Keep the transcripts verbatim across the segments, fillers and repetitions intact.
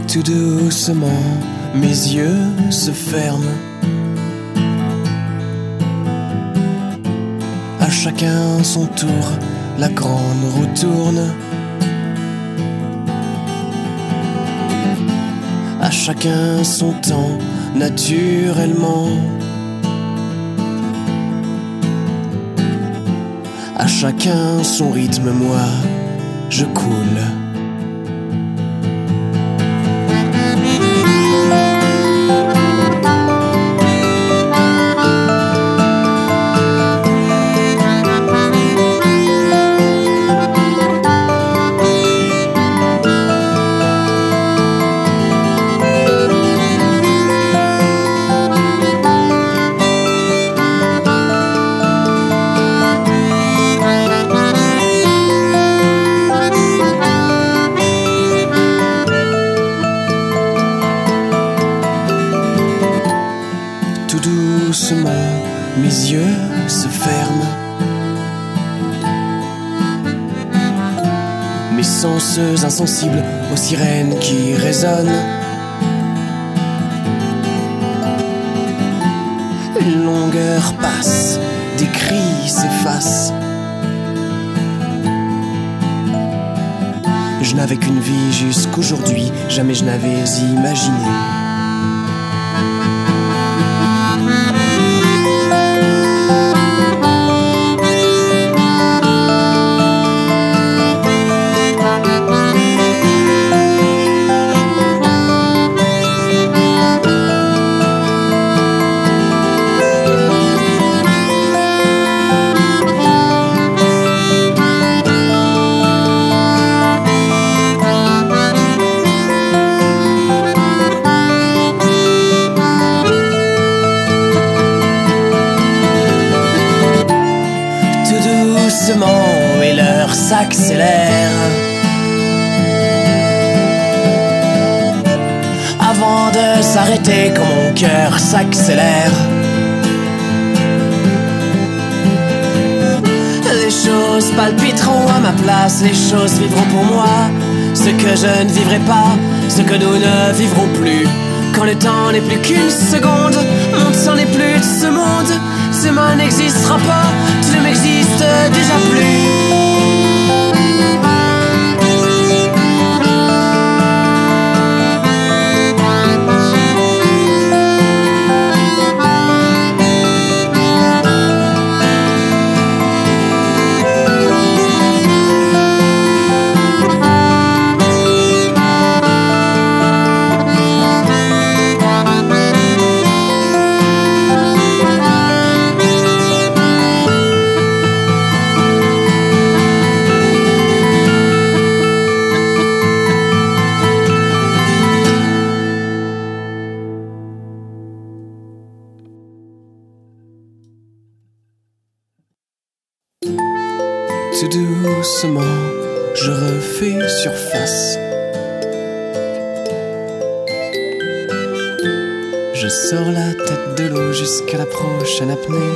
Tout doucement, mes yeux se ferment. À chacun son tour, la grande roue tourne. À chacun son temps, naturellement. À chacun son rythme, moi, je coule. Doucement, mes yeux se ferment. Mes sens insensibles aux sirènes qui résonnent. Une longueur passe, des cris s'effacent. Je n'avais qu'une vie jusqu'aujourd'hui, jamais je n'avais imaginé. Et l'heure s'accélère avant de s'arrêter quand mon cœur s'accélère. Les choses palpiteront à ma place, les choses vivront pour moi ce que je ne vivrai pas, ce que nous ne vivrons plus. Quand le temps n'est plus qu'une seconde, mon sang n'est plus de ce monde. Demain n'existera pas, tu ne m'existes déjà plus. Tout doucement, je refais surface. Je sors la tête de l'eau jusqu'à la prochaine apnée.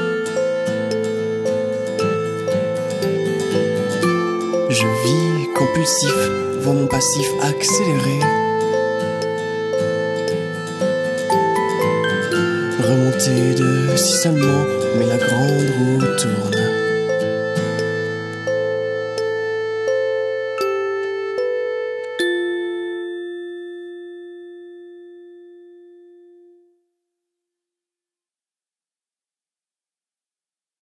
Je vis compulsif, vois mon passif accélérer. Remonter de si seulement, mais la grande roue tourne.